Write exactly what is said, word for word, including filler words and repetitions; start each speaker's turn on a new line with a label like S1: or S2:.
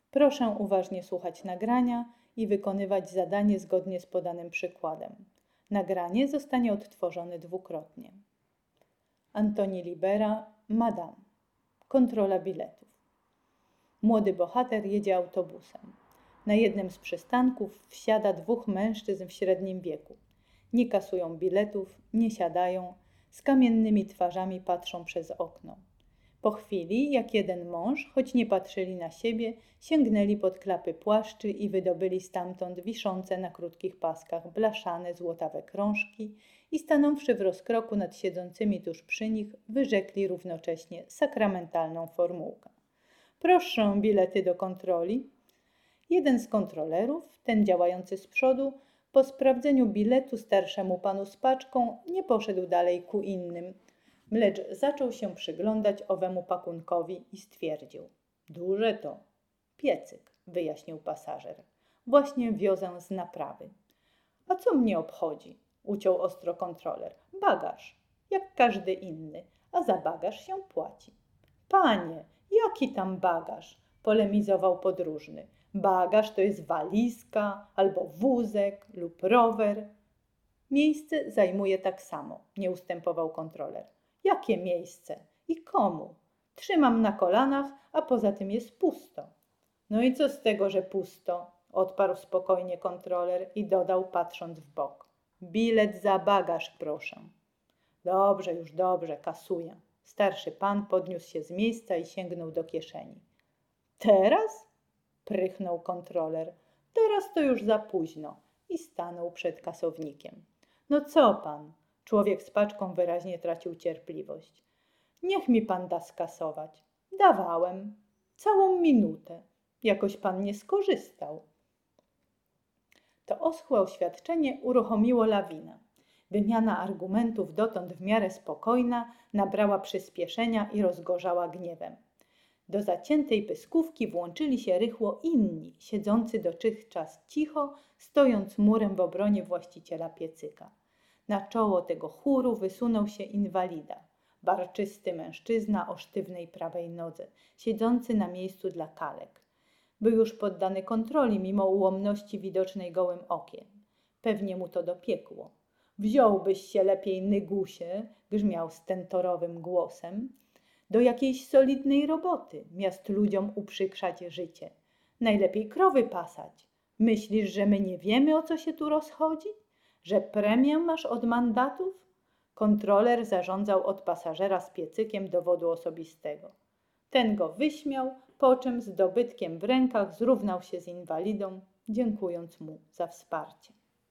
S1: Proszę uważnie słuchać nagrania i wykonywać zadanie zgodnie z podanym przykładem. Nagranie zostanie odtworzone dwukrotnie. Antoni Libera, Madame. Kontrola biletów. Młody bohater jedzie autobusem. Na jednym z przystanków wsiada dwóch mężczyzn w średnim wieku. Nie kasują biletów, nie siadają, z kamiennymi twarzami patrzą przez okno. Po chwili, jak jeden mąż, choć nie patrzyli na siebie, sięgnęli pod klapy płaszczy i wydobyli stamtąd wiszące na krótkich paskach blaszane złotawe krążki i stanąwszy w rozkroku nad siedzącymi tuż przy nich, wyrzekli równocześnie sakramentalną formułkę. Proszę bilety do kontroli. Jeden z kontrolerów, ten działający z przodu, po sprawdzeniu biletu starszemu panu z paczką nie poszedł dalej ku innym, lecz zaczął się przyglądać owemu pakunkowi i stwierdził: duże to. Piecyk, wyjaśnił pasażer. Właśnie wiozę z naprawy. A co mnie obchodzi? Uciął ostro kontroler. Bagaż, jak każdy inny, a za bagaż się płaci. Panie, jaki tam bagaż? Polemizował podróżny. Bagaż to jest walizka, albo wózek lub rower. Miejsce zajmuje tak samo, nie ustępował kontroler. Jakie miejsce? I komu? Trzymam na kolanach, a poza tym jest pusto. No i co z tego, że pusto? Odparł spokojnie kontroler i dodał, patrząc w bok. Bilet za bagaż, proszę. Dobrze, już dobrze, kasuję. Starszy pan podniósł się z miejsca i sięgnął do kieszeni. Teraz? Prychnął kontroler. Teraz to już za późno. I stanął przed kasownikiem. No co pan? Człowiek z paczką wyraźnie tracił cierpliwość. Niech mi pan da skasować. Dawałem. Całą minutę. Jakoś pan nie skorzystał. To oschłe oświadczenie uruchomiło lawinę. Wymiana argumentów, dotąd w miarę spokojna, nabrała przyspieszenia i rozgorzała gniewem. Do zaciętej pyskówki włączyli się rychło inni, siedzący dotychczas cicho, stojąc murem w obronie właściciela piecyka. Na czoło tego chóru wysunął się inwalida, barczysty mężczyzna o sztywnej prawej nodze, siedzący na miejscu dla kalek. Był już poddany kontroli mimo ułomności widocznej gołym okiem. Pewnie mu to dopiekło. Wziąłbyś się lepiej, nygusie, grzmiał stentorowym głosem, do jakiejś solidnej roboty, miast ludziom uprzykrzać życie. Najlepiej krowy pasać. Myślisz, że my nie wiemy, o co się tu rozchodzi? Że premię masz od mandatów? Kontroler zarządzał od pasażera z piecykiem dowodu osobistego. Ten go wyśmiał, po czym z dobytkiem w rękach zrównał się z inwalidą, dziękując mu za wsparcie.